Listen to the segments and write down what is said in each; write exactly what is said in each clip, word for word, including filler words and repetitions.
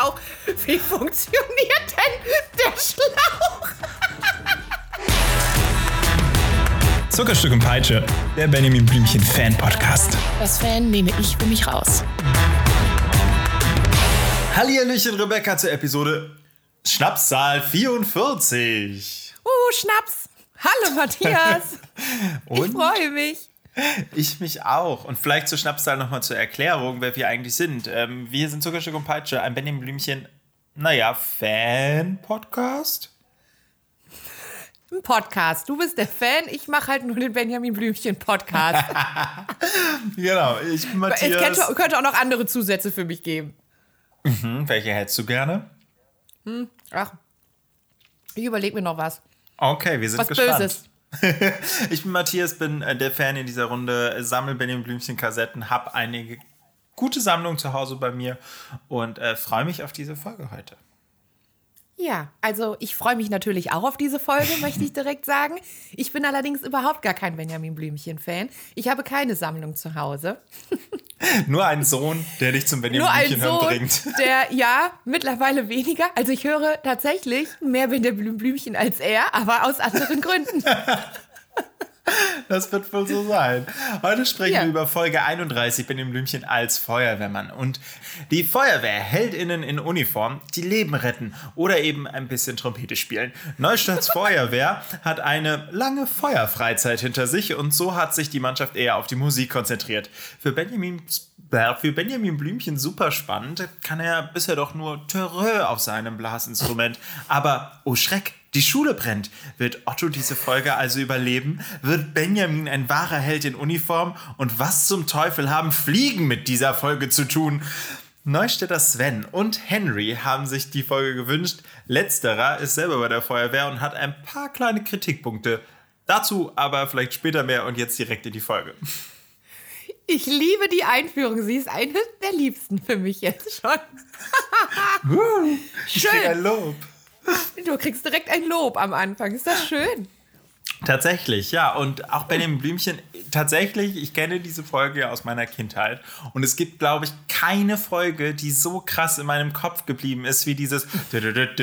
Schlauch. Wie funktioniert denn der Schlauch? Zuckerstück und Peitsche, der Benjamin Blümchen Fan-Podcast. Das Fan nehme ich für mich raus. Hallihallöchen, Rebecca, zur Episode Schnapszahl vierundvierzig. Uh, Schnaps. Hallo, Matthias. Ich freue mich. Ich mich auch. Und vielleicht zur Schnapszahl nochmal zur Erklärung, wer wir eigentlich sind. Ähm, wir sind Zuckerstück und Peitsche, ein Benjamin Blümchen, naja, Fan-Podcast. Ein Podcast. Du bist der Fan, ich mache halt nur den Benjamin Blümchen Podcast. Genau, ich bin Matthias. Es könnte, könnte auch noch andere Zusätze für mich geben. Mhm, welche hättest du gerne? Hm, ach, ich überlege mir noch was. Okay, wir sind was gespannt. Böses. Ich bin Matthias, bin äh, der Fan in dieser Runde, sammle Benjamin Blümchen Kassetten, habe eine gute Sammlung zu Hause bei mir und äh, freue mich auf diese Folge heute. Ja, also ich freue mich natürlich auch auf diese Folge, möchte ich direkt sagen. Ich bin allerdings überhaupt gar kein Benjamin Blümchen-Fan. Ich habe keine Sammlung zu Hause. Nur ein Sohn, der dich zum Benjamin Blümchen hören bringt. Der, ja, mittlerweile weniger. Also ich höre tatsächlich mehr Benjamin Blümchen als er, aber aus anderen Gründen. Das wird wohl so sein. Heute sprechen ja. wir über Folge einunddreißig, Benjamin Blümchen als Feuerwehrmann. Und die Feuerwehr, HeldInnen in Uniform, die Leben retten oder eben ein bisschen Trompete spielen. Neustadts Feuerwehr hat eine lange Feuerfreizeit hinter sich und so hat sich die Mannschaft eher auf die Musik konzentriert. Für Benjamin, für Benjamin Blümchen super spannend, kann er bisher doch nur Terreux auf seinem Blasinstrument. Aber, oh Schreck, die Schule brennt. Wird Otto diese Folge also überleben? Wird Benjamin ein wahrer Held in Uniform? Und was zum Teufel haben Fliegen mit dieser Folge zu tun? Neustädter Sven und Henry haben sich die Folge gewünscht. Letzterer ist selber bei der Feuerwehr und hat ein paar kleine Kritikpunkte. Dazu aber vielleicht später mehr und jetzt direkt in die Folge. Ich liebe die Einführung. Sie ist eine der liebsten für mich jetzt schon. Ich krieg ein Lob. Du kriegst direkt ein Lob am Anfang. Ist das schön? Tatsächlich, ja. Und auch Benjamin Blümchen, tatsächlich, ich kenne diese Folge ja aus meiner Kindheit. Und es gibt, glaube ich, keine Folge, die so krass in meinem Kopf geblieben ist, wie dieses... Ja.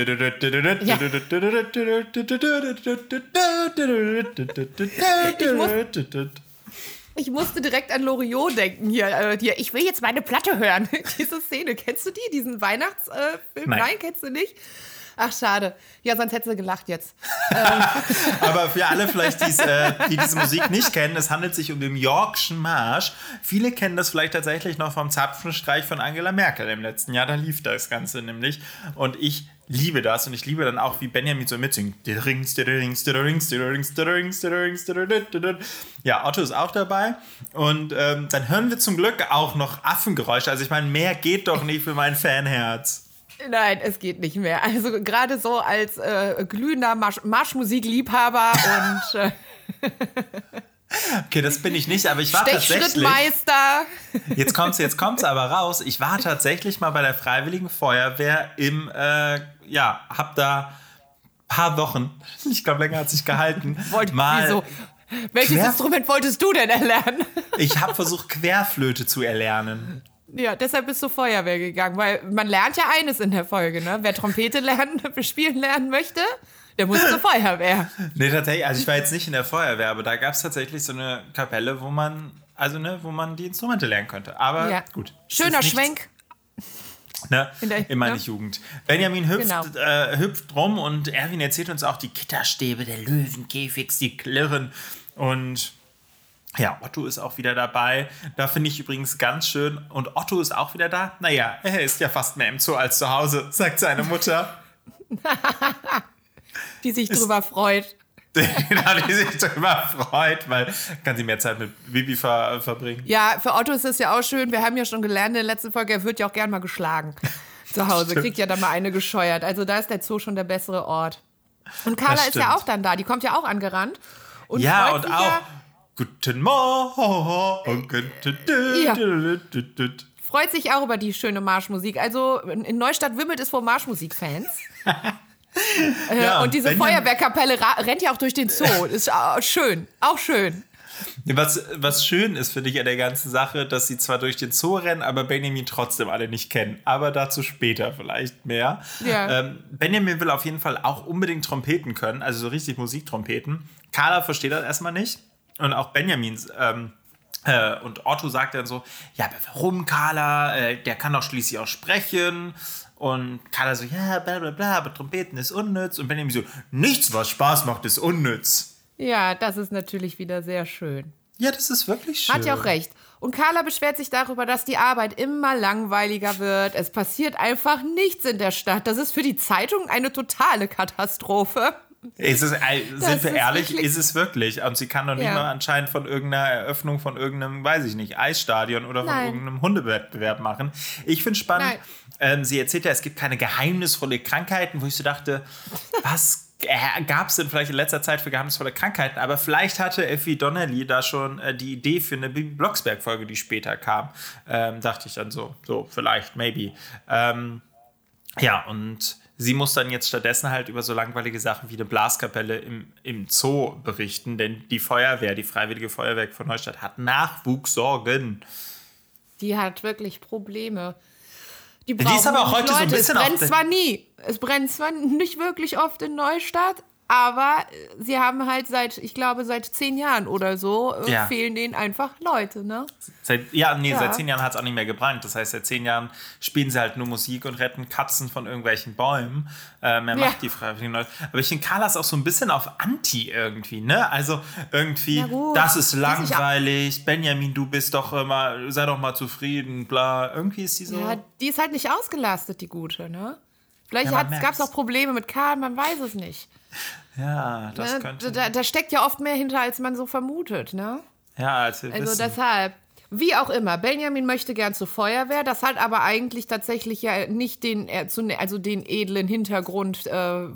Ich, muss, ich musste direkt an Loriot denken hier. Äh, hier. Ich will jetzt meine Platte hören. Diese Szene, kennst du die? Diesen Weihnachtsfilm? Äh, Nein. Nein, kennst du nicht? Ach, schade. Ja, sonst hättest du gelacht jetzt. Aber für alle vielleicht, äh, die diese Musik nicht kennen, es handelt sich um den Yorkschen Marsch. Viele kennen das vielleicht tatsächlich noch vom Zapfenstreich von Angela Merkel im letzten Jahr. Da lief das Ganze nämlich. Und ich liebe das. Und ich liebe dann auch, wie Benjamin so mitsingt. Ja, Otto ist auch dabei. Und ähm, dann hören wir zum Glück auch noch Affengeräusche. Also ich meine, mehr geht doch nicht für mein Fanherz. Nein, es geht nicht mehr. Also gerade so als äh, glühender Marsch- Marschmusikliebhaber und äh okay, das bin ich nicht, aber ich war tatsächlich... Stechschrittmeister. Jetzt kommt's, jetzt kommt's aber raus. Ich war tatsächlich mal bei der Freiwilligen Feuerwehr im, äh, ja, hab da ein paar Wochen, ich glaube, länger hat sich gehalten, Wollt, mal... Wieso? Welches Quer- Instrument wolltest du denn erlernen? Ich habe versucht, Querflöte zu erlernen. Ja, deshalb bist du Feuerwehr gegangen, weil man lernt ja eines in der Folge, ne? Wer Trompete lernen, spielen lernen möchte, der muss zur Feuerwehr. Nee, tatsächlich, also ich war jetzt nicht in der Feuerwehr, aber da gab es tatsächlich so eine Kapelle, wo man, also ne, wo man die Instrumente lernen könnte. Aber ja. gut. Schöner Schwenk. Ne, in, der, in meiner ne? Jugend. Benjamin hüpft, genau. äh, hüpft rum und Erwin erzählt uns auch die Gitterstäbe der Löwenkäfigs, die klirren und... Ja, Otto ist auch wieder dabei. Da finde ich übrigens ganz schön. Und Otto ist auch wieder da. Naja, er ist ja fast mehr im Zoo als zu Hause, sagt seine Mutter. Die sich ist, drüber freut. Genau, die sich drüber freut, weil kann sie mehr Zeit mit Bibi ver, verbringen. Ja, für Otto ist es ja auch schön. Wir haben ja schon gelernt in der letzten Folge, er wird ja auch gern mal geschlagen zu Hause. Stimmt. Kriegt ja dann mal eine gescheuert. Also da ist der Zoo schon der bessere Ort. Und Carla ist ja auch dann da. Die kommt ja auch angerannt. Und ja, freut und sich auch... Ja, Guten Morgen. Ja. Freut sich auch über die schöne Marschmusik. Also in Neustadt wimmelt es vor Marschmusikfans. Ja, und diese Benjamin- Feuerwehrkapelle ra- rennt ja auch durch den Zoo. Ist auch schön, auch schön. Was, was schön ist, finde ich, an der ganzen Sache, dass sie zwar durch den Zoo rennen, aber Benjamin trotzdem alle nicht kennen. Aber dazu später vielleicht mehr. Ja. Ähm, Benjamin will auf jeden Fall auch unbedingt Trompeten können, also so richtig Musiktrompeten. Carla versteht das erstmal nicht. Und auch Benjamins ähm, äh, und Otto sagt dann so, ja, aber warum, Carla? Äh, der kann doch schließlich auch sprechen. Und Carla so, ja, bla bla bla, aber Trompeten ist unnütz. Und Benjamin so, nichts, was Spaß macht, ist unnütz. Ja, das ist natürlich wieder sehr schön. Ja, das ist wirklich schön. Hat ja auch recht. Und Carla beschwert sich darüber, dass die Arbeit immer langweiliger wird. Es passiert einfach nichts in der Stadt. Das ist für die Zeitung eine totale Katastrophe. Ist es, sind wir ehrlich, wirklich? Ist es wirklich. Und sie kann doch nicht ja. mal anscheinend von irgendeiner Eröffnung von irgendeinem, weiß ich nicht, Eisstadion oder von Nein. irgendeinem Hundewettbewerb machen. Ich finde spannend, ähm, sie erzählt ja, es gibt keine geheimnisvolle Krankheiten, wo ich so dachte, was gab es denn vielleicht in letzter Zeit für geheimnisvolle Krankheiten? Aber vielleicht hatte Effie Donnelly da schon äh, die Idee für eine Bibi Blocksberg-Folge, die später kam. Ähm, dachte ich dann so, so, vielleicht, maybe. Ähm, ja, und sie muss dann jetzt stattdessen halt über so langweilige Sachen wie eine Blaskapelle im, im Zoo berichten, denn die Feuerwehr, die Freiwillige Feuerwehr von Neustadt, hat Nachwuchssorgen. Die hat wirklich Probleme. Die, die ist aber auch heute Leute. so ein bisschen... Es brennt zwar nie, es brennt zwar nicht wirklich oft in Neustadt, aber sie haben halt seit, ich glaube, seit zehn Jahren oder so, ja. fehlen denen einfach Leute, ne? Seit, ja, nee, ja. seit zehn Jahren hat es auch nicht mehr gebrannt. Das heißt, seit zehn Jahren spielen sie halt nur Musik und retten Katzen von irgendwelchen Bäumen. Äh, mehr ja. macht die Freiwilligen Leute. Aber ich finde, Carla ist auch so ein bisschen auf Anti irgendwie, ne? Also irgendwie, das ist langweilig. Benjamin, du bist doch immer, sei doch mal zufrieden, bla. Irgendwie ist die so... Ja, die ist halt nicht ausgelastet, die Gute, ne? Vielleicht ja, gab es auch Probleme mit Karl, man weiß es nicht. Ja, das ne? könnte... Da, da steckt ja oft mehr hinter, als man so vermutet, ne? Ja, als wir Also wissen. deshalb, wie auch immer, Benjamin möchte gern zur Feuerwehr, das hat aber eigentlich tatsächlich ja nicht den, also den edlen Hintergrund äh,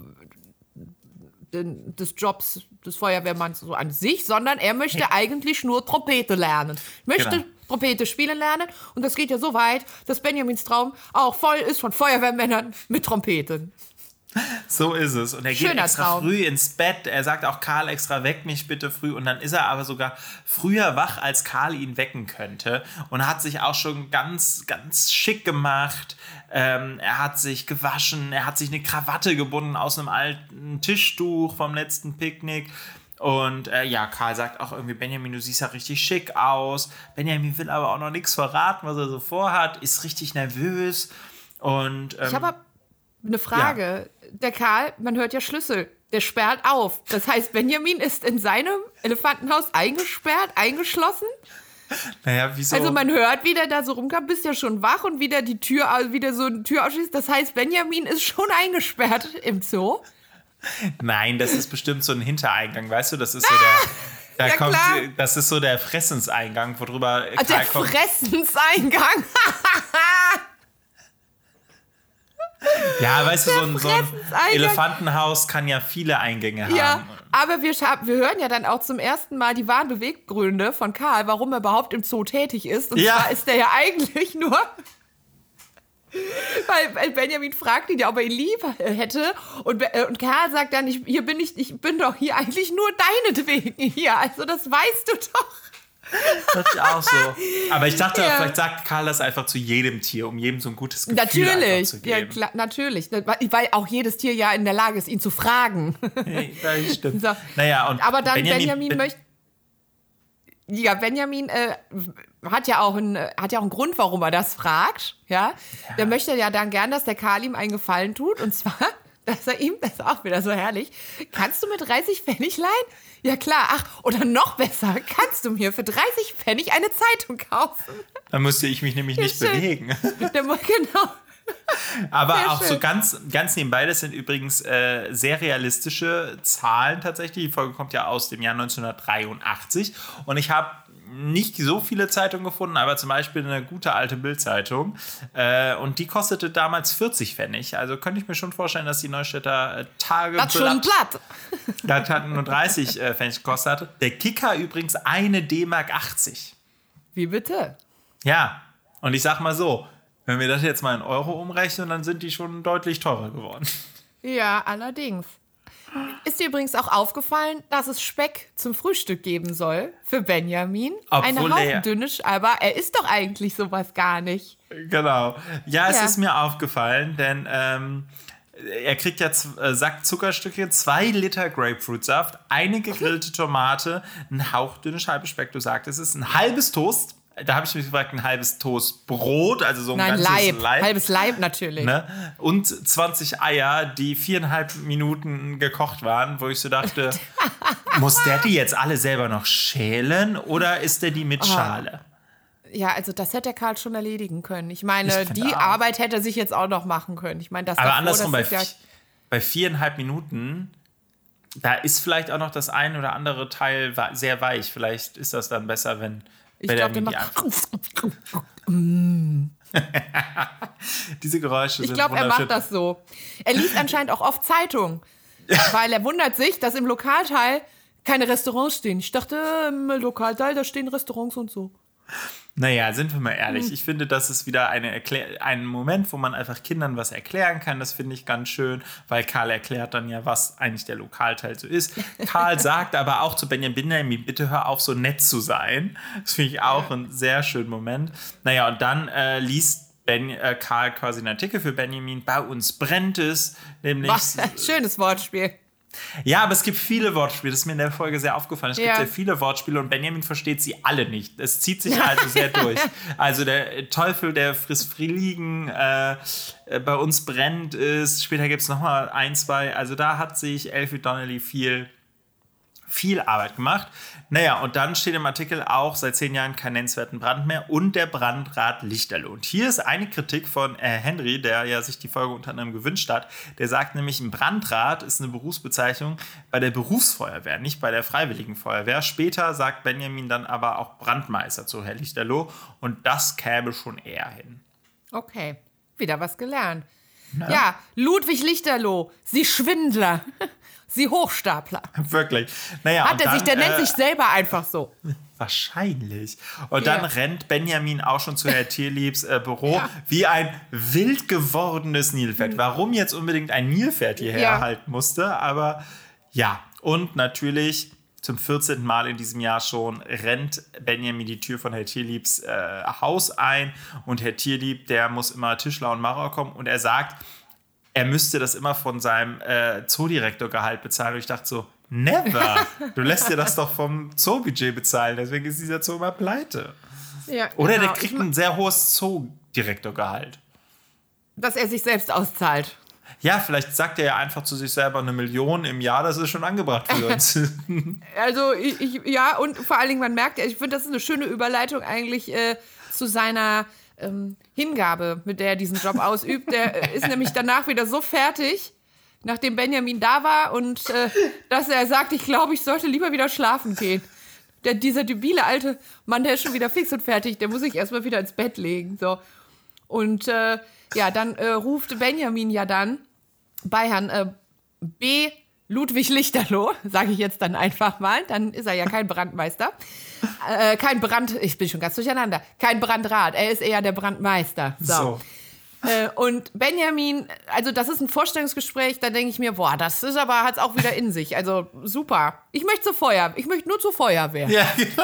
des Jobs des Feuerwehrmanns so an sich, sondern er möchte hey. eigentlich nur Trompete lernen. Möchte genau. Trompete spielen lernen und das geht ja so weit, dass Benjamins Traum auch voll ist von Feuerwehrmännern mit Trompeten. So ist es. Und er geht Schöner extra Traum. früh ins Bett. Er sagt auch Karl extra, weck mich bitte früh. Und dann ist er aber sogar früher wach, als Karl ihn wecken könnte. Und hat sich auch schon ganz, ganz schick gemacht. Ähm, er hat sich gewaschen. Er hat sich eine Krawatte gebunden aus einem alten Tischtuch vom letzten Picknick. Und äh, ja, Karl sagt auch irgendwie, Benjamin, du siehst ja richtig schick aus. Benjamin will aber auch noch nichts verraten, was er so vorhat. Ist richtig nervös. Und ähm, ich habe eine Frage. Ja. Der Karl, man hört ja Schlüssel, der sperrt auf. Das heißt, Benjamin ist in seinem Elefantenhaus eingesperrt, eingeschlossen? Naja, wieso? Also man hört, wie der da so rumkam, bist ja schon wach und wieder die Tür, wieder so eine Tür ausschließt. Das heißt, Benjamin ist schon eingesperrt im Zoo? Nein, das ist bestimmt so ein Hintereingang, weißt du? Das ist so der... Da ja, kommt, klar. Das ist so der Fressenseingang, worüber Karl der kommt. Fressenseingang? Ja, weißt du, so ein, so ein Elefantenhaus kann ja viele Eingänge haben. Ja, aber wir, wir hören ja dann auch zum ersten Mal die wahren Beweggründe von Karl, warum er überhaupt im Zoo tätig ist. Und ja. zwar ist er ja eigentlich nur... Weil Benjamin fragt ihn ja, ob er ihn lieb hätte. Und, und Karl sagt dann, ich, hier bin ich, ich bin doch hier eigentlich nur deinetwegen hier. Also das weißt du doch. Das ist auch so. Aber ich dachte, ja. vielleicht sagt Karl das einfach zu jedem Tier, um jedem so ein gutes Gefühl natürlich. zu geben. Ja, klar, natürlich. Weil auch jedes Tier ja in der Lage ist, ihn zu fragen. Hey, das stimmt. So. Naja, und aber dann Benjamin, Benjamin ben- möchte... Ja, Benjamin äh, hat, ja auch einen, hat ja auch einen Grund, warum er das fragt. Ja? ja. Der möchte ja dann gern, dass der Karl ihm einen Gefallen tut. Und zwar, dass er ihm, das ist auch wieder so herrlich, kannst du mir dreißig Pfennig leihen? Ja klar, ach, oder noch besser, kannst du mir für dreißig Pfennig eine Zeitung kaufen? Dann müsste ich mich nämlich ja, nicht schön. bewegen. Der, genau. Aber sehr auch schön. so ganz, ganz nebenbei, das sind übrigens äh, sehr realistische Zahlen tatsächlich. Die Folge kommt ja aus dem Jahr neunzehnhundertdreiundachtzig und ich habe nicht so viele Zeitungen gefunden, aber zum Beispiel eine gute alte Bild-Zeitung äh, und die kostete damals vierzig Pfennig. Also könnte ich mir schon vorstellen, dass die Neustädter äh, Tageblatt... Das schon platt. Das hat nur dreißig äh, Pfennig gekostet. Der Kicker übrigens eine D Mark achtzig. Wie bitte? Ja, und ich sag mal so, wenn wir das jetzt mal in Euro umrechnen, dann sind die schon deutlich teurer geworden. Ja, allerdings. ist dir übrigens auch aufgefallen, dass es Speck zum Frühstück geben soll für Benjamin? Obwohl Eine hauchdünne, aber er isst doch eigentlich sowas gar nicht. Genau. Ja, es Ja. ist mir aufgefallen, denn ähm, er kriegt ja z- äh, Sack Zuckerstücke, zwei Liter Grapefruitsaft, eine gegrillte Tomate, ein hauchdünne Scheibe Speck, du sagtest es, ein halbes Toast. Da habe ich mich gefragt, ein halbes Toastbrot, also so ein Nein, ganzes Leib. Leib. Halbes Leib natürlich. Ne? Und zwanzig Eier, die viereinhalb Minuten gekocht waren, wo ich so dachte, muss der die jetzt alle selber noch schälen oder ist der die mit Schale? Ja, also das hätte der Karl schon erledigen können. Ich meine, Ich finde die auch. Arbeit hätte er sich jetzt auch noch machen können. Ich meine, das Aber davor, andersrum, bei, das ist ja, bei viereinhalb Minuten, da ist vielleicht auch noch das ein oder andere Teil wa- sehr weich. Vielleicht ist das dann besser, wenn ich glaube, der die macht. Diese Geräusche Ich sind glaube, er wunderschön. macht das so. Er liest anscheinend auch oft Zeitung, weil er wundert sich, dass im Lokalteil keine Restaurants stehen. Ich dachte, im Lokalteil, da stehen Restaurants und so. Naja, sind wir mal ehrlich. Hm. Ich finde, das ist wieder eine Erklär- ein Moment, wo man einfach Kindern was erklären kann. Das finde ich ganz schön, weil Karl erklärt dann ja, was eigentlich der Lokalteil so ist. Karl sagt aber auch zu Benjamin, Benjamin, bitte hör auf, so nett zu sein. Das finde ich auch einen sehr schönen Moment. Naja, und dann äh, liest Ben, äh, Karl quasi einen Artikel für Benjamin. Bei uns brennt es, nämlich... Was? Schönes Wortspiel. Ja, aber es gibt viele Wortspiele. Das ist mir in der Folge sehr aufgefallen. Es Ja. gibt sehr viele Wortspiele und Benjamin versteht sie alle nicht. Es zieht sich also sehr durch. Also der Teufel, der frisst Fliegen, äh, äh, bei uns brennt es. Später gibt es nochmal ein, zwei. Also da hat sich Elfie Donnelly viel, viel Arbeit gemacht. Naja, und dann steht im Artikel auch seit zehn Jahren kein nennenswerten Brand mehr und der Brandrat Lichterloh. Und hier ist eine Kritik von äh, Henry, der ja sich die Folge unter anderem gewünscht hat. Der sagt nämlich, ein Brandrat ist eine Berufsbezeichnung bei der Berufsfeuerwehr, nicht bei der Freiwilligen Feuerwehr. Später sagt Benjamin dann aber auch Brandmeister zu Herr Lichterloh und das käme schon eher hin. Okay, wieder was gelernt. Ja, Ludwig Lichterloh, Sie Schwindler, Sie Hochstapler. Wirklich. Naja, Hat und er dann, sich, der nennt äh, sich selber einfach so. Wahrscheinlich. Und Ja. dann rennt Benjamin auch schon zu Herr Tierliebs äh, Büro ja. wie ein wild gewordenes Nilpferd. Warum jetzt unbedingt ein Nilpferd hierher Ja. halten musste, aber ja. Und natürlich zum vierzehnten Mal in diesem Jahr schon rennt Benjamin die Tür von Herr Tierliebs äh, Haus ein und Herr Tierlieb, der muss immer Tischler und Maurer kommen und er sagt, er müsste das immer von seinem äh, Zoodirektorgehalt bezahlen. Und ich dachte so, never. Du lässt dir das doch vom Zoobudget bezahlen. Deswegen ist dieser Zoo immer pleite. Ja, Oder genau. der kriegt ein sehr hohes Zoodirektorgehalt. Dass er sich selbst auszahlt. Ja, vielleicht sagt er ja einfach zu sich selber eine Million im Jahr. Das ist schon angebracht für uns. Also, ich, ich, ja, und vor allen Dingen, man merkt, ich finde, das ist eine schöne Überleitung eigentlich äh, zu seiner ähm, Hingabe, mit der er diesen Job ausübt. Der äh, ist nämlich danach wieder so fertig, nachdem Benjamin da war und äh, dass er sagt, ich glaube, ich sollte lieber wieder schlafen gehen. Der, dieser debile alte Mann, der ist schon wieder fix und fertig, der muss sich erstmal wieder ins Bett legen. So. Und äh, ja, dann äh, ruft Benjamin ja dann bei Herrn äh, B. Ludwig Lichterloh, sage ich jetzt dann einfach mal, dann ist er ja kein Brandmeister. Äh, kein Brand, ich bin schon ganz durcheinander, kein Brandrat, er ist eher der Brandmeister. So. So. Äh, und Benjamin, also das ist ein Vorstellungsgespräch, da denke ich mir, boah, das ist aber, hat's auch wieder in sich. Also super. Ich möchte zur Feuer, ich möchte nur zur Feuerwehr. Ja, genau.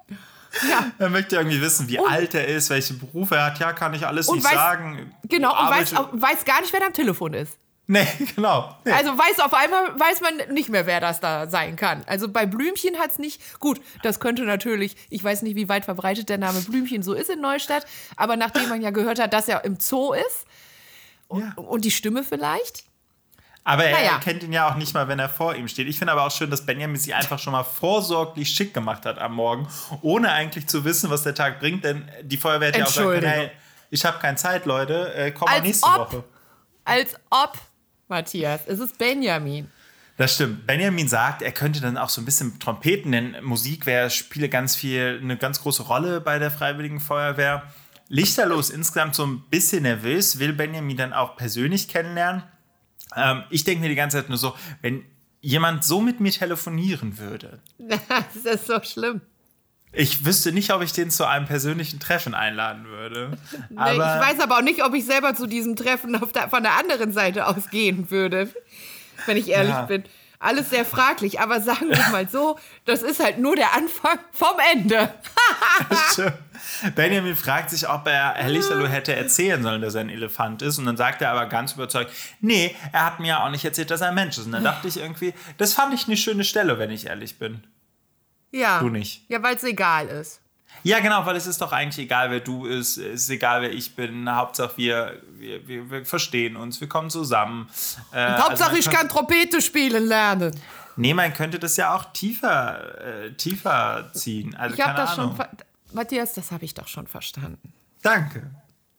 Ja. Er möchte irgendwie wissen, wie alt er ist, welche Berufe er hat. Ja, kann ich alles Und nicht weiß- sagen. Genau, und weiß, Arbeite- auch, weiß gar nicht, wer da am Telefon ist. Nee, genau. Nee. Also weiß auf einmal weiß man nicht mehr, wer das da sein kann. Also bei Blümchen hat's nicht, gut, das könnte natürlich, ich weiß nicht, wie weit verbreitet der Name Blümchen so ist in Neustadt, aber nachdem man ja gehört hat, dass er im Zoo ist und, Ja. und die Stimme vielleicht. Aber er Naja. erkennt ihn ja auch nicht mal, wenn er vor ihm steht. Ich finde aber auch schön, dass Benjamin sich einfach schon mal vorsorglich schick gemacht hat am Morgen, ohne eigentlich zu wissen, was der Tag bringt. Denn die Feuerwehr hat ja auch gesagt, Entschuldigung. hey, ich habe keine Zeit, Leute, äh, komm mal Als nächste ob. Woche. Als ob, Matthias, es ist Benjamin. Das stimmt. Benjamin sagt, er könnte dann auch so ein bisschen Trompeten, denn Musik wäre, spiele ganz viel, eine ganz große Rolle bei der Freiwilligen Feuerwehr. Lichterloh ist insgesamt so ein bisschen nervös, will Benjamin dann auch persönlich kennenlernen. Ähm, ich denke mir die ganze Zeit nur so, wenn jemand so mit mir telefonieren würde, Das ist so schlimm. ich wüsste nicht, ob ich den zu einem persönlichen Treffen einladen würde. Nee, Aber ich weiß aber auch nicht, ob ich selber zu diesem Treffen auf der, von der anderen Seite aus gehen würde, wenn ich ehrlich Ja. bin. Alles sehr fraglich, aber sagen wir mal so, das ist halt nur der Anfang vom Ende. Benjamin fragt sich, ob er Herr Lichterloh hätte erzählen sollen, dass er ein Elefant ist. Und dann sagt er aber ganz überzeugt, nee, er hat mir ja auch nicht erzählt, dass er ein Mensch ist. Und dann dachte ich irgendwie, das fand ich eine schöne Stelle, wenn ich ehrlich bin. Ja. Du nicht. Ja, weil es egal ist. Ja, genau, weil es ist doch eigentlich egal, wer du bist, es ist egal, wer ich bin. Hauptsache, wir, wir, wir, wir verstehen uns, wir kommen zusammen. Äh, Hauptsache, also ich kann Trompete spielen lernen. Nee, man könnte das ja auch tiefer, äh, tiefer ziehen. Also, ich habe das Ahnung. schon, Matthias, das habe ich doch schon verstanden. Danke.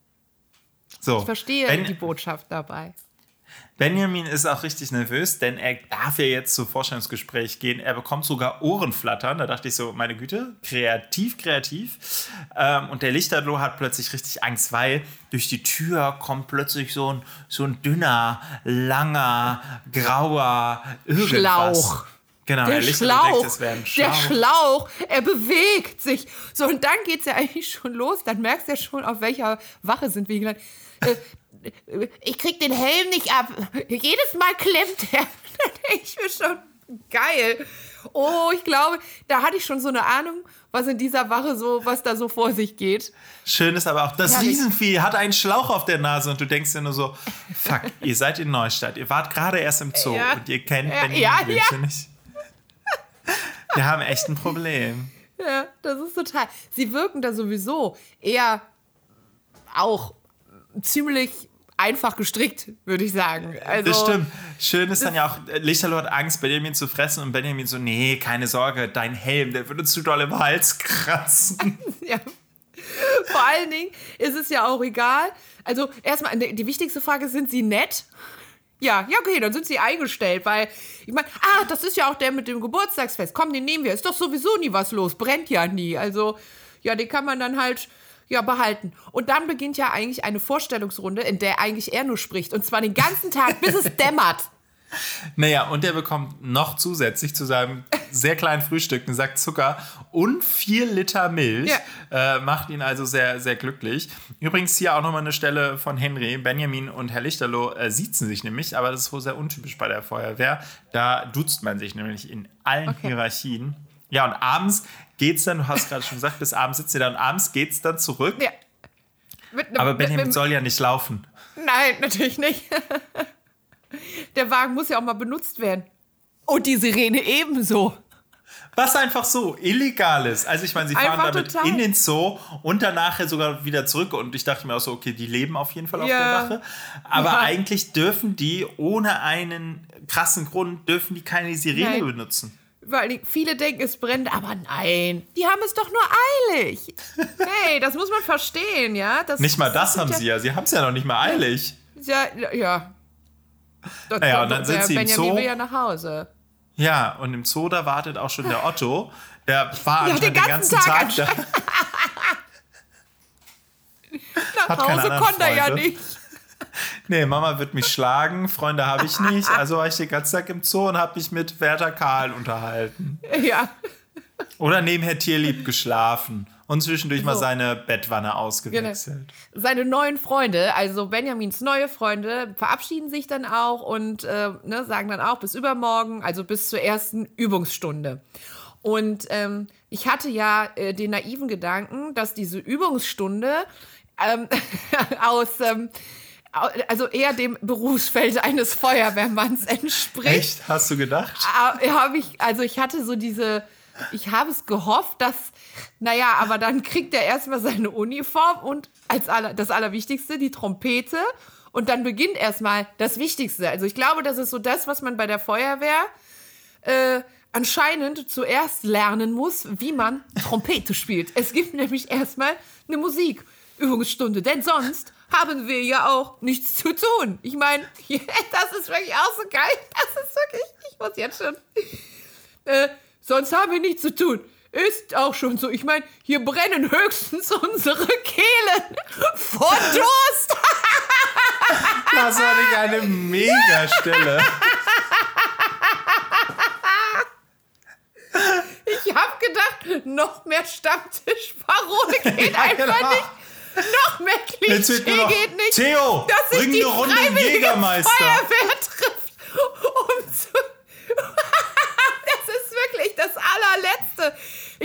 So, ich verstehe ben, die Botschaft dabei. Benjamin ist auch richtig nervös, denn er darf ja jetzt zum Vorstellungsgespräch gehen. Er bekommt sogar Ohrenflattern. Da dachte ich so, meine Güte, kreativ, kreativ. Ähm, und der Lichterloh hat plötzlich richtig Angst, weil durch die Tür kommt plötzlich so ein, so ein dünner, langer, grauer irgendwas. Schlauch. Genau, der, der Schlauch, denkt, es wäre ein Schlauch. Der Schlauch, er bewegt sich. So, und dann geht es ja eigentlich schon los. Dann merkst du ja schon, auf welcher Wache sind wir gelandet. Äh, ich krieg den Helm nicht ab. Jedes Mal klemmt er. Da denke ich mir schon, geil. Oh, ich glaube, da hatte ich schon so eine Ahnung, was in dieser Wache so, was da so vor sich geht. Schön ist aber auch, das ja, Riesenvieh hat einen Schlauch auf der Nase und du denkst dir nur so, fuck, ihr seid in Neustadt, ihr wart gerade erst im Zoo ja. und ihr kennt ja, Benjamin ja, Blümchen ja. nicht. Wir haben echt ein Problem. Ja, das ist total. Sie wirken da sowieso eher auch ziemlich einfach gestrickt, würde ich sagen. Also, das stimmt. Schön ist dann ja auch, Lichterloh hat Angst, Benjamin zu fressen und Benjamin so, nee, keine Sorge, dein Helm, der würde zu doll im Hals kratzen. Ja. Vor allen Dingen ist es ja auch egal. Also erstmal, die wichtigste Frage, sind sie nett? Ja, ja, okay, dann sind sie eingestellt, weil, ich meine, ah, das ist ja auch der mit dem Geburtstagsfest. Komm, den nehmen wir. Ist doch sowieso nie was los, brennt ja nie. Also, ja, den kann man dann halt, ja, behalten. Und dann beginnt ja eigentlich eine Vorstellungsrunde, in der eigentlich er nur spricht. Und zwar den ganzen Tag, bis es dämmert. Naja, und er bekommt noch zusätzlich zu seinem sehr kleinen Frühstück einen Sack Zucker und vier Liter Milch. Ja. Äh, macht ihn also sehr, sehr glücklich. Übrigens hier auch nochmal eine Stelle von Henry. Benjamin und Herr Lichterloh äh, siezen sich nämlich, aber das ist wohl sehr untypisch bei der Feuerwehr. Da duzt man sich nämlich in allen okay. Hierarchien. Ja, und abends geht's dann, du hast gerade schon gesagt, bis abends sitzt ihr da und abends geht's dann zurück. Ja. Mit ne, aber Benjamin mit, soll ja nicht laufen. Nein, natürlich nicht. Der Wagen muss ja auch mal benutzt werden. Und die Sirene ebenso. Was einfach so illegal ist. Also ich meine, sie fahren einfach damit total. in den Zoo und dann nachher sogar wieder zurück. Und ich dachte mir auch so, okay, die leben auf jeden Fall auf ja. der Wache. Aber ja. eigentlich dürfen die ohne einen krassen Grund, dürfen die keine Sirene nein. benutzen. Weil viele denken, es brennt, aber nein, die haben es doch nur eilig. Hey, das muss man verstehen, ja? Das, nicht mal das, das haben ja, sie ja. Sie haben es ja noch nicht mal eilig. Ja, ja. Das naja, und dann sind sie im Benjamin Zoo. will ja nach Hause. Ja, und im Zoo, da wartet auch schon der Otto. Der war ja, anscheinend den ganzen, den ganzen Tag, Tag da. Nach Hause konnte er ja nicht. Nee, Mama wird mich schlagen, Freunde habe ich nicht. Also war ich den ganzen Tag im Zoo und habe mich mit Werther Karl unterhalten. Ja. Oder neben Herr Tierlieb geschlafen und zwischendurch so. mal seine Bettwanne ausgewechselt. Genau. Seine neuen Freunde, also Benjamins neue Freunde, verabschieden sich dann auch und äh, ne, sagen dann auch bis übermorgen, also bis zur ersten Übungsstunde. Und ähm, ich hatte ja äh, den naiven Gedanken, dass diese Übungsstunde ähm, aus... Ähm, also eher dem Berufsfeld eines Feuerwehrmanns entspricht. Echt? Hast du gedacht? Äh, hab ich, also ich hatte so diese, ich habe es gehofft, dass, naja, aber dann kriegt er erstmal seine Uniform und als aller, das Allerwichtigste, die Trompete. Und dann beginnt erstmal das Wichtigste. Also ich glaube, das ist so das, was man bei der Feuerwehr äh, anscheinend zuerst lernen muss, wie man Trompete spielt. Es gibt nämlich erstmal eine Musikübungsstunde, denn sonst haben wir ja auch nichts zu tun. Ich meine, das ist wirklich auch so geil. Das ist wirklich, ich muss jetzt schon. Äh, sonst haben wir nichts zu tun. Ist auch schon so. Ich meine, hier brennen höchstens unsere Kehlen vor Durst. Das war nicht eine Megastelle. Ich habe gedacht, noch mehr Stammtischparole geht ja, einfach genau. nicht. Noch mehr Klischee geht nicht. Theo, dass sich bring die eine Runde Freiwillige Jägermeister. Feuerwehr trifft, um zu,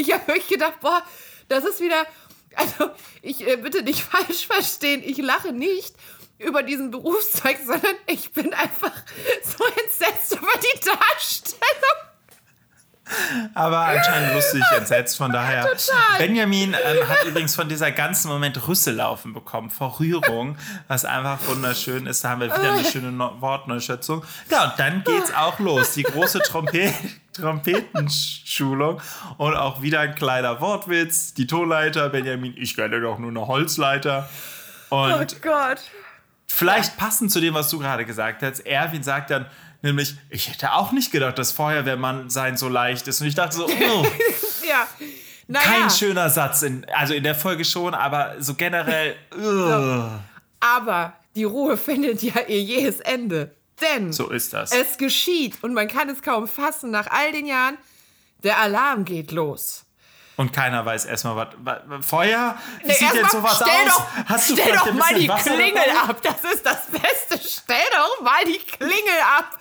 Ich habe wirklich gedacht, boah, das ist wieder, also ich äh, bitte nicht falsch verstehen, ich lache nicht über diesen Berufszweig, sondern ich bin einfach so entsetzt über die Darstellung. Aber anscheinend lustig entsetzt, von daher. Total. Benjamin ähm, hat übrigens von dieser ganzen Moment Rüssellaufen bekommen, vor Rührung, was einfach wunderschön ist. Da haben wir wieder eine schöne no- Wortneuschätzung. Ja, und dann geht's auch los. Die große Trompet- Trompetenschulung und auch wieder ein kleiner Wortwitz. Die Tonleiter, Benjamin, ich werde doch nur eine Holzleiter. Und Oh Gott. vielleicht passend zu dem, was du gerade gesagt hast, Erwin sagt dann nämlich, ich hätte auch nicht gedacht, dass Feuerwehrmann sein so leicht ist. Und ich dachte so, oh, Ja, naja. kein schöner Satz. In, also in der Folge schon, aber so generell. So. Aber die Ruhe findet ja ihr jähes Ende. Denn So ist das. es geschieht, und man kann es kaum fassen, nach all den Jahren, der Alarm geht los. Und keiner weiß erstmal, was, was. Feuer? Wie Nee, sieht erst denn mal sowas stell aus? Doch, Hast du stell vielleicht doch ein mal bisschen die Wasser Klingel dabei? ab. Das ist das Beste. Stell doch mal die Klingel ab.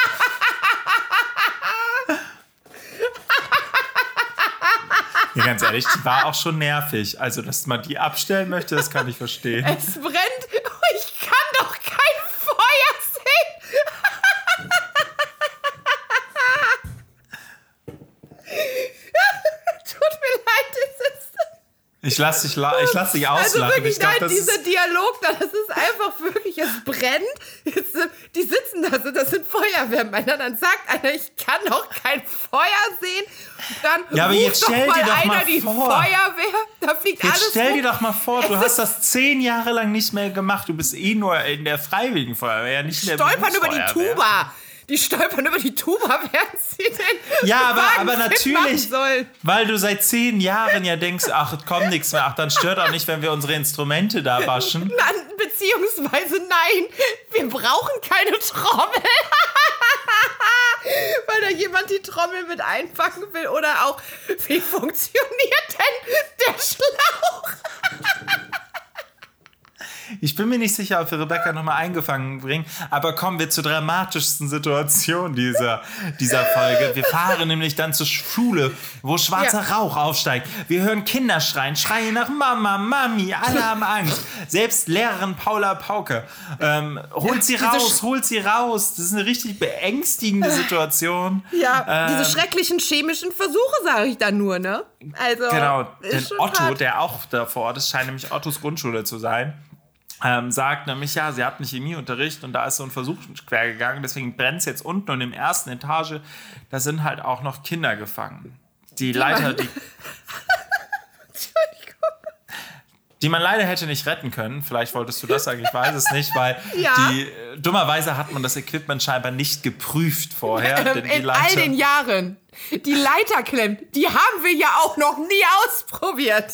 Ja, ganz ehrlich, die war auch schon nervig. Also, dass man die abstellen möchte, das kann ich verstehen. Es brennt. Ich kann doch kein Feuer sehen. Tut mir leid, es ist... Ich lass dich, la- ich lass dich Also auslachen. wirklich, ich glaub, nein, das dieser ist, Dialog da, das ist einfach wirklich, es brennt. Jetzt, äh, die sitzen da, so, das sind Feuerwehrmänner. Dann sagt einer, ich kann doch kein Feuer sehen. Dann Ja, aber ruft jetzt doch stell mal dir doch einer mal die vor. Feuerwehr. Da fliegt jetzt alles stell rum. dir doch mal vor, du Es hast das zehn Jahre lang nicht mehr gemacht. Du bist eh nur in der Freiwilligen Feuerwehr, ja nicht in der Stolpern über die Berufsfeuerwehr. Tuba. Die stolpern über die Tuba, während sie den Ja, aber, Wagen aber fit natürlich, machen sollen. weil du seit zehn Jahren ja denkst, ach, es kommt nichts mehr. Ach, dann stört auch nicht, wenn wir unsere Instrumente da waschen. Nein, beziehungsweise nein, wir brauchen keine Trommel. Weil da jemand die Trommel mit einpacken will. Oder auch, wie funktioniert denn der Schlauch? Ich bin mir nicht sicher, ob wir Rebecca nochmal eingefangen bringen, aber kommen wir zur dramatischsten Situation dieser, dieser Folge. Wir fahren nämlich dann zur Schule, wo schwarzer Ja. Rauch aufsteigt. Wir hören Kinder schreien, schreien nach Mama, Mami, alle haben Angst. Selbst Lehrerin Paula Pauke ähm, holt sie diese raus, Sch- holt sie raus. Das ist eine richtig beängstigende Situation. Ja, Ähm, diese schrecklichen chemischen Versuche, sage ich dann nur, ne? Also, Genau, ist denn schon Otto, hart. der auch da vor Ort ist, scheint nämlich Ottos Grundschule zu sein, ähm, sagt nämlich, ja, sie hat einen Chemieunterricht und da ist so ein Versuch quer gegangen, deswegen brennt es jetzt unten und in der ersten Etage, da sind halt auch noch Kinder gefangen. Die Leiter, die, die man leider hätte nicht retten können. Vielleicht wolltest du das sagen, ich weiß es nicht, weil Ja. die, äh, dummerweise hat man das Equipment scheinbar nicht geprüft vorher. Ähm, denn die in all den Jahren. Die Leiterklemmen, die haben wir ja auch noch nie ausprobiert.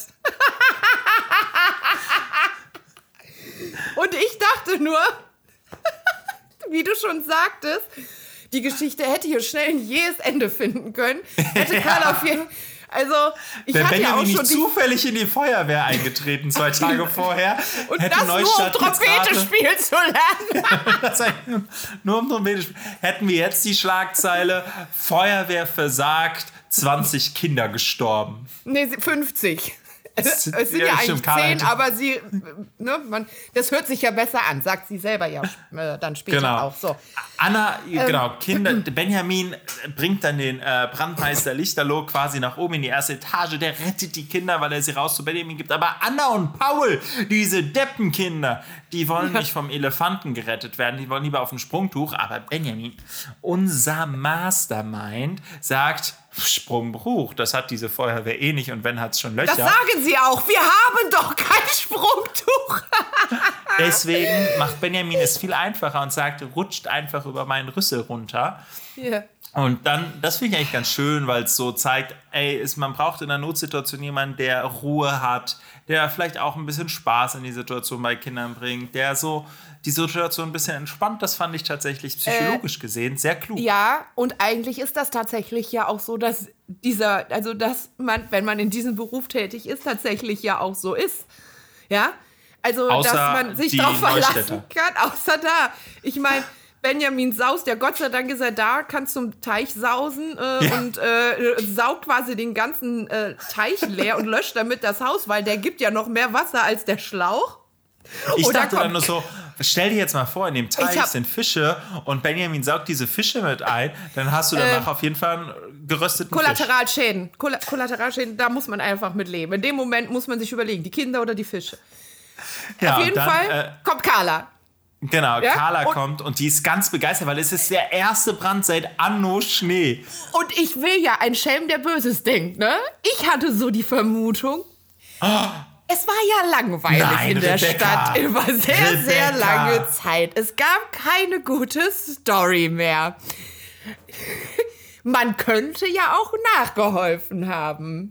Und ich dachte nur, wie du schon sagtest, die Geschichte hätte hier schnell ein jähes Ende finden können. Hätte Karl auf jeden Also, ich Wäre hatte ja auch Benjamin schon nicht die, zufällig in die Feuerwehr eingetreten, zwei Tage vorher, und hätte das nur um Neustadt jetzt Trompete gerade- spielen zu lernen. Das heißt, nur um Trompete spielen. Hätten wir jetzt die Schlagzeile Feuerwehr versagt, zwanzig Kinder gestorben. Nee, sie- fünfzig. Es sind Ja, ja eigentlich stimmt, Karl zehn, hätte- aber sie, ne, man, das hört sich ja besser an, sagt sie selber ja äh, dann später Genau. auch so. Anna, Ähm. genau, Kinder, Benjamin bringt dann den äh, Brandmeister Lichterloh quasi nach oben in die erste Etage, der rettet die Kinder, weil er sie raus zu Benjamin gibt, aber Anna und Paul, diese Deppenkinder, die wollen nicht vom Elefanten gerettet werden, die wollen lieber auf ein Sprungtuch, aber Benjamin, unser Mastermind, sagt, Sprungbruch, das hat diese Feuerwehr eh nicht und wenn, hat es schon Löcher. Das sagen sie auch, wir haben doch kein Sprungtuch. Deswegen macht Benjamin es viel einfacher und sagt, rutscht einfach über meinen Rüssel runter. Ja. Und dann, das finde ich eigentlich ganz schön, weil es so zeigt, ey, ist, man braucht in einer Notsituation jemanden, der Ruhe hat, der vielleicht auch ein bisschen Spaß in die Situation bei Kindern bringt, der so die Situation ein bisschen entspannt. Das fand ich tatsächlich psychologisch äh, gesehen sehr klug. Ja, und eigentlich ist das tatsächlich ja auch so, dass dieser, also dass man, wenn man in diesem Beruf tätig ist, tatsächlich ja auch so ist. Ja, also Außer dass man sich die darauf verlassen Neustädter. kann, außer da. Ich meine, Benjamin saust, ja Gott sei Dank ist er da, kann zum Teich sausen äh, ja. und äh, saugt quasi den ganzen äh, Teich leer und löscht damit das Haus, weil der gibt ja noch mehr Wasser als der Schlauch. Ich Oder dachte dann nur so, stell dir jetzt mal vor, in dem Teich hab, sind Fische und Benjamin saugt diese Fische mit ein, dann hast du danach äh, auf jeden Fall einen gerösteten Kollateralschäden. Fisch. Koll- Kollateralschäden, da muss man einfach mit leben. In dem Moment muss man sich überlegen, die Kinder oder die Fische. Ja, auf jeden dann, Fall äh, kommt Carla. Genau, ja? Carla und, kommt und die ist ganz begeistert, weil es ist der erste Brand seit Anno Schnee. Und ich will ja ein Schelm, der Böses denkt, ne? Ich hatte so die Vermutung, oh. es war ja langweilig Nein, in der Rebecca. Stadt über sehr, Rebecca. sehr lange Zeit. Es gab keine gute Story mehr. Man könnte ja auch nachgeholfen haben.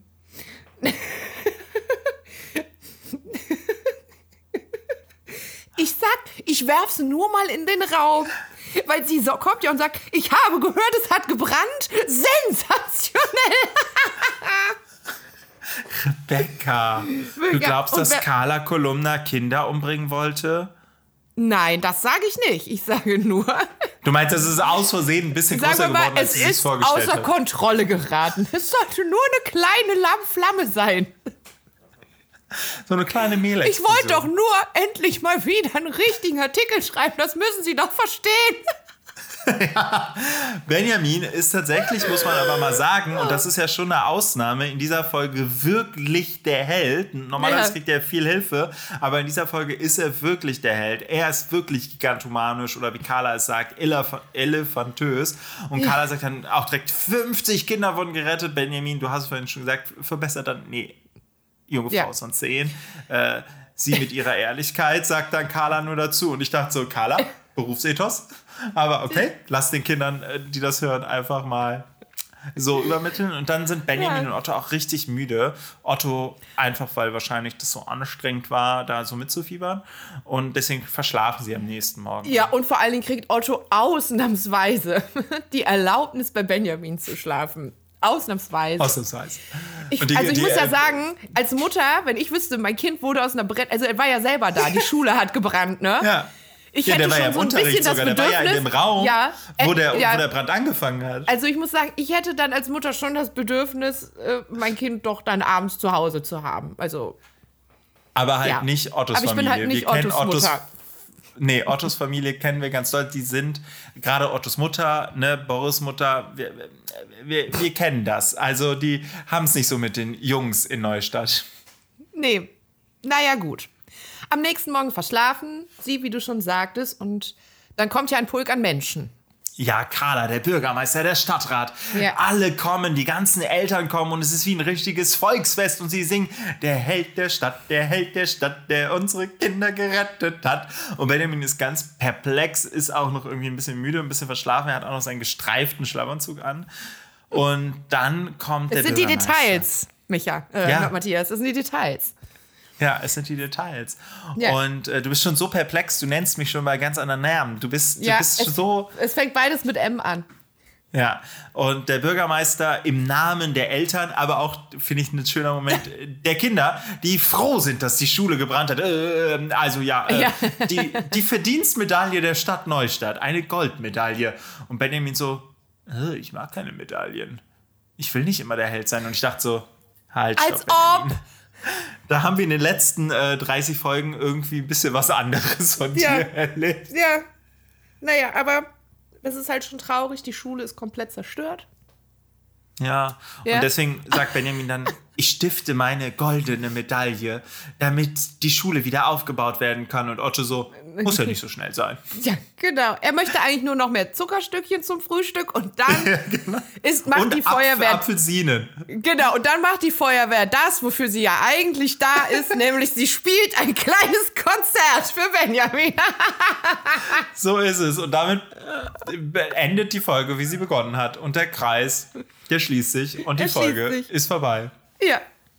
Ich sag, ich werf's nur mal in den Raum. Weil sie so kommt ja und sagt, ich habe gehört, es hat gebrannt. Sensationell. Rebecca, du glaubst, dass Carla Kolumna Kinder umbringen wollte? Nein, das sage ich nicht. Ich sage nur... Du meinst, das ist aus Versehen ein bisschen größer Sagen wir mal, geworden, als sie es vorgestellt hat? Es ist außer Kontrolle geraten. Es sollte nur eine kleine Flamme sein. So eine kleine Mehl. Ich wollte doch nur endlich mal wieder einen richtigen Artikel schreiben. Das müssen Sie doch verstehen. Ja, Benjamin ist tatsächlich, muss man aber mal sagen, und das ist ja schon eine Ausnahme, in dieser Folge wirklich der Held. Normalerweise ja. kriegt er viel Hilfe, aber in dieser Folge ist er wirklich der Held. Er ist wirklich gigantomanisch oder wie Carla es sagt, elef- elefantös. Und ja. Carla sagt dann auch direkt, fünfzig Kinder wurden gerettet. Benjamin, du hast vorhin schon gesagt, verbessert dann, nee, junge Frau ja. von zehn. Äh, sie mit ihrer Ehrlichkeit sagt dann Carla nur dazu. Und ich dachte so, Carla, Berufsethos. Aber okay, lass den Kindern, die das hören, einfach mal so übermitteln. Und dann sind Benjamin ja. und Otto auch richtig müde. Otto einfach, weil wahrscheinlich das so anstrengend war, da so mitzufiebern. Und deswegen verschlafen sie am nächsten Morgen. Ja, und vor allen Dingen kriegt Otto ausnahmsweise die Erlaubnis, bei Benjamin zu schlafen. Ausnahmsweise. Ausnahmsweise. Ich, die, also ich die, muss die, ja sagen, als Mutter, wenn ich wüsste, mein Kind wurde aus einer Brand... Also er war ja selber da, die Schule hat gebrannt, ne? Ja. Ich ja, hätte der war schon ja im so ein Unterricht bisschen sogar, das der war ja in dem Raum, ja, äh, wo, der, ja. wo der Brand angefangen hat. Also ich muss sagen, ich hätte dann als Mutter schon das Bedürfnis, äh, mein Kind doch dann abends zu Hause zu haben. Also. Aber halt ja. nicht Ottos Aber ich Familie. bin halt nicht wir kennen Ottos Mutter. Ottos, nee, Ottos Familie kennen wir ganz doll. Die sind, gerade Ottos Mutter, ne, Boris Mutter, wir, wir, wir kennen das. Also die haben es nicht so mit den Jungs in Neustadt. Nee, naja gut. Am nächsten Morgen verschlafen sie, wie du schon sagtest, und dann kommt ja ein Pulk an Menschen. Ja, Carla, der Bürgermeister, der Stadtrat, ja. alle kommen, die ganzen Eltern kommen und es ist wie ein richtiges Volksfest und sie singen, der Held der Stadt, der Held der Stadt, der unsere Kinder gerettet hat. Und Benjamin ist ganz perplex, ist auch noch irgendwie ein bisschen müde, ein bisschen verschlafen, er hat auch noch seinen gestreiften Schlafanzug an. Und dann kommt das der sind Bürgermeister. Die Details, Micha, äh, ja. Matthias, das sind die Details. Ja, es sind die Details. Ja. Und äh, du bist schon so perplex, du nennst mich schon bei ganz anderen Namen. Du bist, du ja, bist es, so... Es fängt beides mit M an. Ja, und der Bürgermeister im Namen der Eltern, aber auch, finde ich, ein schöner Moment, der Kinder, die froh sind, dass die Schule gebrannt hat. Äh, also ja, äh, ja. Die, die Verdienstmedaille der Stadt Neustadt, eine Goldmedaille. Und Benjamin so, äh, ich mag keine Medaillen. Ich will nicht immer der Held sein. Und ich dachte so, halt, Als stopp, Benjamin. Ob... Da haben wir in den letzten äh, dreißig Folgen irgendwie ein bisschen was anderes von ja. dir erlebt. Ja, naja, aber es ist halt schon traurig, die Schule ist komplett zerstört. Ja, ja. Und deswegen sagt Benjamin dann, ich stifte meine goldene Medaille, damit die Schule wieder aufgebaut werden kann. Und Otto so, muss ja nicht so schnell sein. Ja, genau. Er möchte eigentlich nur noch mehr Zuckerstückchen zum Frühstück und dann ja, genau. ist, macht und die Feuerwehr... Und Apfelsinen. Genau, und dann macht die Feuerwehr das, wofür sie ja eigentlich da ist, nämlich sie spielt ein kleines Konzert für Benjamin. So ist es. Und damit endet die Folge, wie sie begonnen hat. Und der Kreis... Der schließt sich und die Folge sich. ist vorbei. Ja.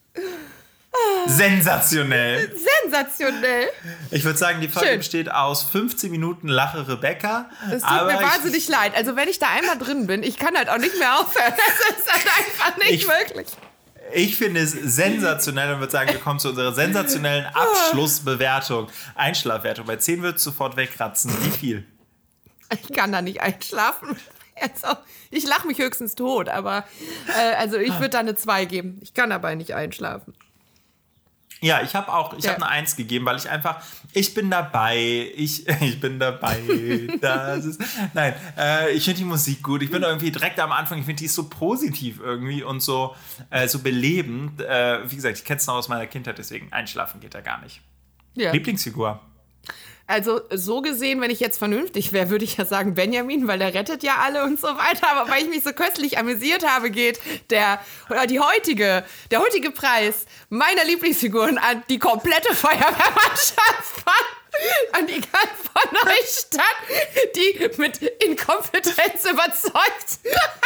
Sensationell. Sensationell. Ich würde sagen, die Folge Schön. besteht aus fünfzehn Minuten Lache Rebecca. Es tut aber mir wahnsinnig ich, leid. Also wenn ich da einmal drin bin, ich kann halt auch nicht mehr aufhören. Das ist halt einfach nicht ich, möglich. Ich finde es sensationell und würde sagen, wir kommen zu unserer sensationellen Abschlussbewertung. Einschlafwertung. Bei zehn würdest du sofort wegratzen. Wie viel? Ich kann da nicht einschlafen. Also, ich lache mich höchstens tot, aber äh, also ich würde da eine zwei geben. Ich kann dabei nicht einschlafen. Ja, ich habe auch, ich ja. habe eine Eins gegeben, weil ich einfach, ich bin dabei, ich, ich bin dabei, das ist, nein, äh, ich finde die Musik gut, ich bin irgendwie direkt am Anfang, ich finde die ist so positiv irgendwie und so, äh, so belebend, äh, wie gesagt, ich kenne es noch aus meiner Kindheit, deswegen einschlafen geht da gar nicht. Ja. Lieblingsfigur? Also so gesehen, wenn ich jetzt vernünftig wäre, würde ich ja sagen Benjamin, weil der rettet ja alle und so weiter. Aber weil ich mich so köstlich amüsiert habe, geht der oder die heutige, der heutige Preis meiner Lieblingsfiguren an die komplette Feuerwehrmannschaft an die Gang von Neustadt, die mit Inkompetenz überzeugt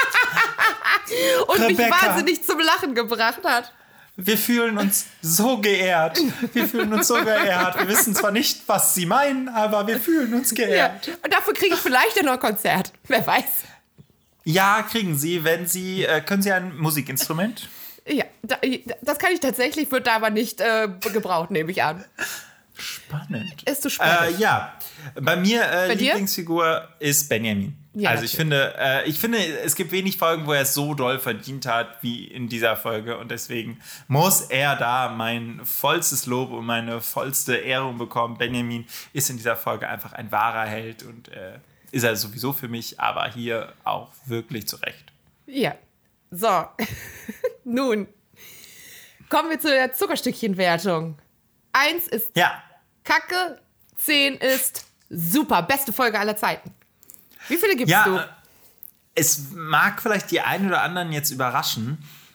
und Rebecca. mich wahnsinnig zum Lachen gebracht hat. Wir fühlen uns so geehrt. Wir fühlen uns so geehrt. Wir wissen zwar nicht, was sie meinen, aber wir fühlen uns geehrt. Ja, und dafür kriege ich vielleicht ja noch ein Konzert. Wer weiß. Ja, kriegen Sie, wenn Sie, äh, können Sie ein Musikinstrument? Ja, da, das kann ich tatsächlich, wird da aber nicht äh, gebraucht, nehme ich an. Spannend. Ist zu spannend. Äh, ja, bei mir äh, bei Lieblingsfigur ist Benjamin. Ja, also ich finde, äh, ich finde, es gibt wenig Folgen, wo er es so doll verdient hat wie in dieser Folge und deswegen muss er da mein vollstes Lob und meine vollste Ehrung bekommen. Benjamin ist in dieser Folge einfach ein wahrer Held und äh, ist er sowieso für mich, aber hier auch wirklich zurecht. Ja, so. Nun, kommen wir zu der Zuckerstückchenwertung. Eins ist ja. Kacke, zehn ist super, beste Folge aller Zeiten. Wie viele gibst ja, du? Es mag vielleicht die einen oder anderen jetzt überraschen.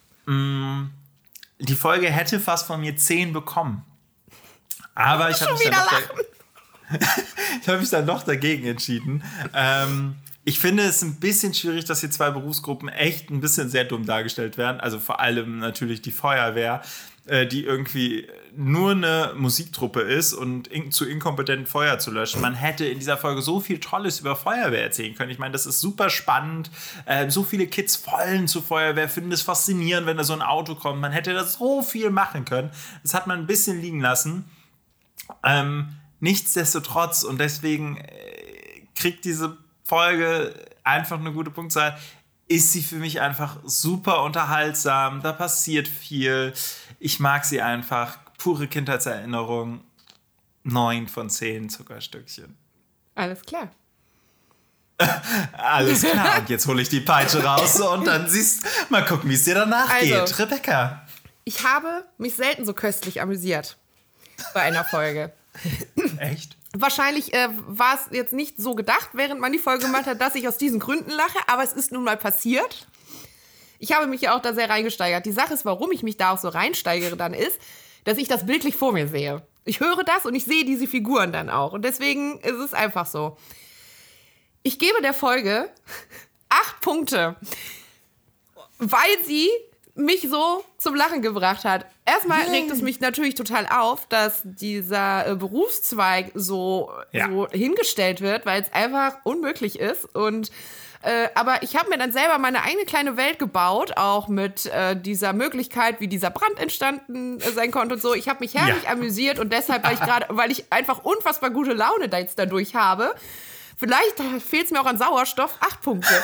Die Folge hätte fast von mir zehn bekommen. Aber ich habe mich, hab mich dann doch dagegen entschieden. Ähm, ich finde es ein bisschen schwierig, dass hier zwei Berufsgruppen echt ein bisschen sehr dumm dargestellt werden. Also vor allem natürlich die Feuerwehr, die irgendwie nur eine Musiktruppe ist und in, zu inkompetent Feuer zu löschen. Man hätte in dieser Folge so viel Tolles über Feuerwehr erzählen können. Ich meine, das ist super spannend. Äh, so viele Kids wollen zur Feuerwehr, finden es faszinierend, wenn da so ein Auto kommt. Man hätte da so viel machen können. Das hat man ein bisschen liegen lassen. Ähm, nichtsdestotrotz und deswegen äh, kriegt diese Folge einfach eine gute Punktzahl. Ist sie für mich einfach super unterhaltsam. Da passiert viel. Ich mag sie einfach. Pure Kindheitserinnerung. Neun von zehn Zuckerstückchen. Alles klar. Alles klar. Und jetzt hole ich die Peitsche raus und dann siehst mal gucken, wie es dir danach also, geht. Rebecca. Ich habe mich selten so köstlich amüsiert bei einer Folge. Echt? Wahrscheinlich äh, war es jetzt nicht so gedacht, während man die Folge gemacht hat, dass ich aus diesen Gründen lache, aber es ist nun mal passiert. Ich habe mich ja auch da sehr reingesteigert. Die Sache ist, warum ich mich da auch so reinsteigere dann ist, dass ich das bildlich vor mir sehe. Ich höre das und ich sehe diese Figuren dann auch. Und deswegen ist es einfach so. Ich gebe der Folge acht Punkte, weil sie mich so zum Lachen gebracht hat. Erstmal yeah. regt es mich natürlich total auf, dass dieser äh, Berufszweig so, ja. so hingestellt wird, weil es einfach unmöglich ist. Und äh, aber ich habe mir dann selber meine eigene kleine Welt gebaut, auch mit äh, dieser Möglichkeit, wie dieser Brand entstanden äh, sein konnte und so. Ich habe mich herrlich ja. amüsiert und deshalb, weil ich gerade, weil ich einfach unfassbar gute Laune da jetzt dadurch habe. Vielleicht fehlt es mir auch an Sauerstoff. Acht Punkte.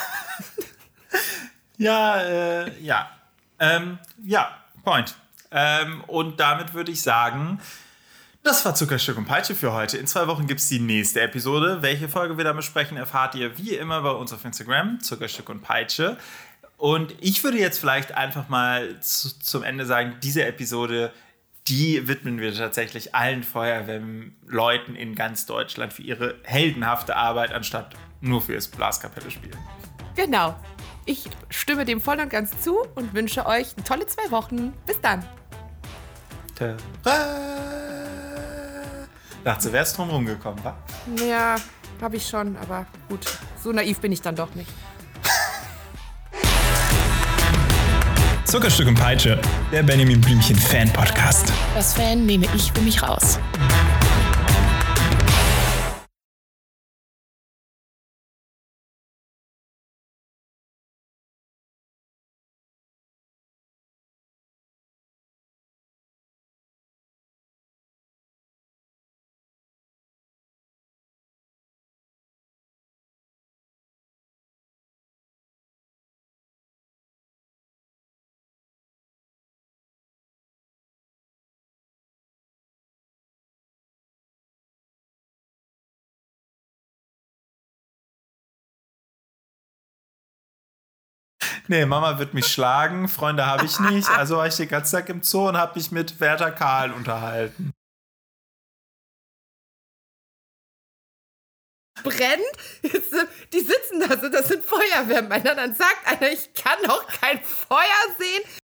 ja, äh, ja. Ähm, ja, Point. Ähm, und damit würde ich sagen, das war Zuckerstück und Peitsche für heute. In zwei Wochen gibt es die nächste Episode. Welche Folge wir da besprechen, erfahrt ihr wie immer bei uns auf Instagram, Zuckerstück und Peitsche. Und ich würde jetzt vielleicht einfach mal zu, zum Ende sagen, diese Episode, die widmen wir tatsächlich allen Feuerwehrleuten in ganz Deutschland für ihre heldenhafte Arbeit, anstatt nur für das Blaskapelle-Spielen. Genau. Ich stimme dem voll und ganz zu und wünsche euch tolle zwei Wochen. Bis dann. Dachte, du wärst drum rumgekommen, wa? Ja, habe ich schon, aber gut. So naiv bin ich dann doch nicht. Zuckerstück und Peitsche, der Benjamin Blümchen Fan-Podcast. Das Fan nehme ich für mich raus. Nee, Mama wird mich schlagen, Freunde habe ich nicht. Also war ich den ganzen Tag im Zoo und habe mich mit Werther Kahl unterhalten. Brennt, die sitzen da so, das sind Feuerwehrmänner, dann sagt einer, ich kann doch kein Feuer sehen,